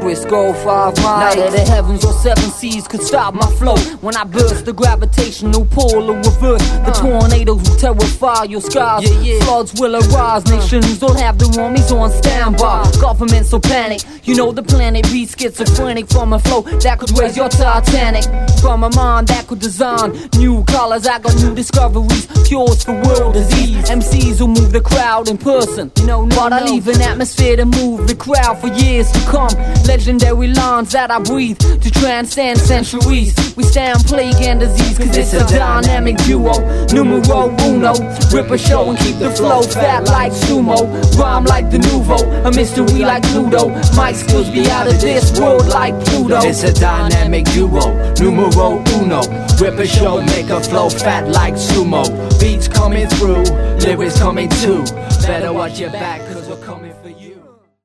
Chris go 5 miles. Now that the heavens or 7 seas could stop my flow, when I burst the gravitational pull or reverse the tornadoes will terrify your skies. Floods will arise, nations will have their armies on standby. Governments will panic, you know the planet be schizophrenic. From a flow that could raise your Titanic, from a mind that could design new colors. I got new discoveries, cures for world disease. MCs will move the crowd in person, but I leave an atmosphere to move the crowd for years to come. Legendary lines that I breathe to transcend centuries. We stand plague and disease, cause it's a dynamic duo. Numero uno, rip a show and keep the flow fat like sumo. Rhyme like the nouveau, a mystery like Pluto. My skills be out of this world like Pluto. It's a dynamic duo, numero uno. Rip a show, make a flow fat like sumo. Beats coming through, lyrics coming too. Better watch your back, cause we're coming for you.